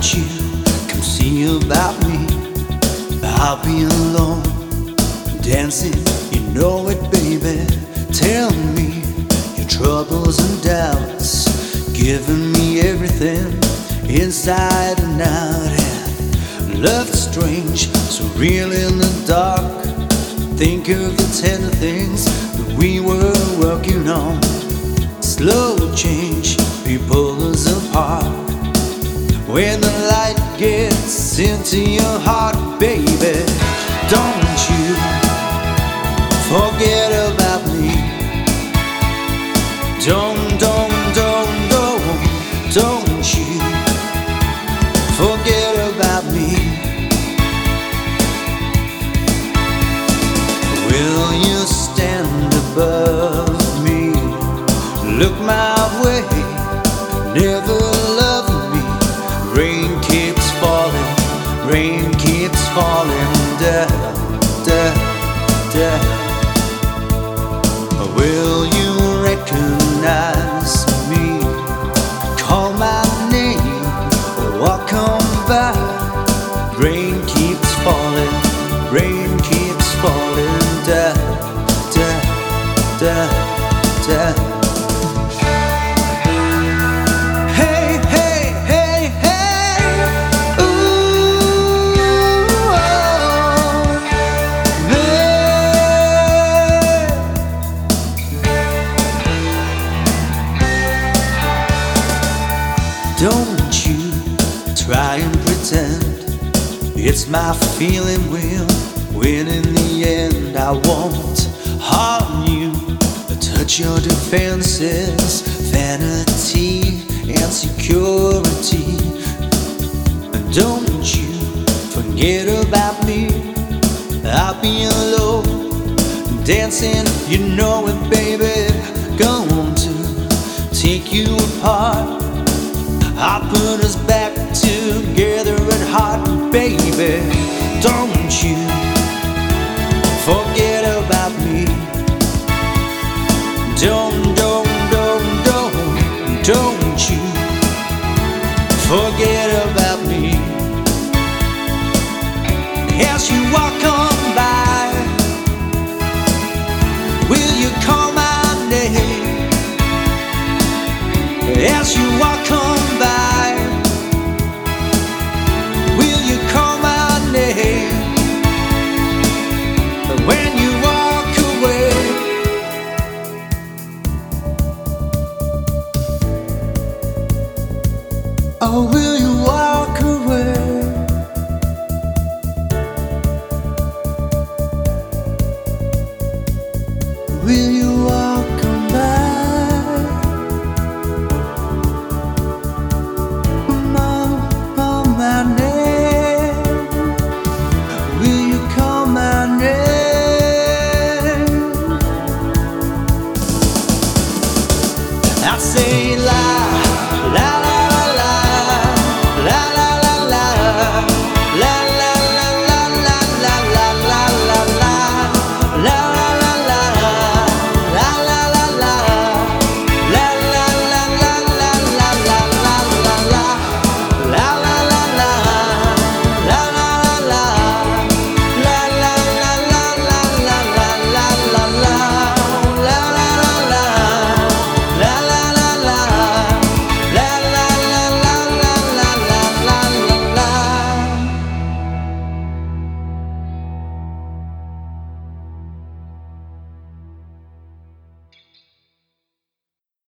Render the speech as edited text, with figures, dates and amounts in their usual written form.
you come see about me? I'll be alone, dancing, you know it, baby. Tell me your troubles and doubts, giving me everything inside and out. And love is strange, so real in the dark. Think of the tender things that we were working on. Slow change, people us apart. When the light gets into your heart, baby, don't you forget about me. Don't you forget about me. Will you stand above me? Look my way, never love me. Rain keeps falling down, down, down. Will you recognize me? Call my name, walk on by. Rain keeps falling down, down, down, down. Don't you try and pretend it's my feeling will win in the end. I won't harm you, touch your defenses, vanity and security. And don't you forget about me. I'll be alone, dancing, you know it, baby. Going to take you apart. I put us back together at heart, baby. Don't you forget about me. Don't you forget about me. As you walk on by, will you call my name? As you walk on by, will you call my name? When you walk away, oh, will you walk away? Will you walk on by? I say lie.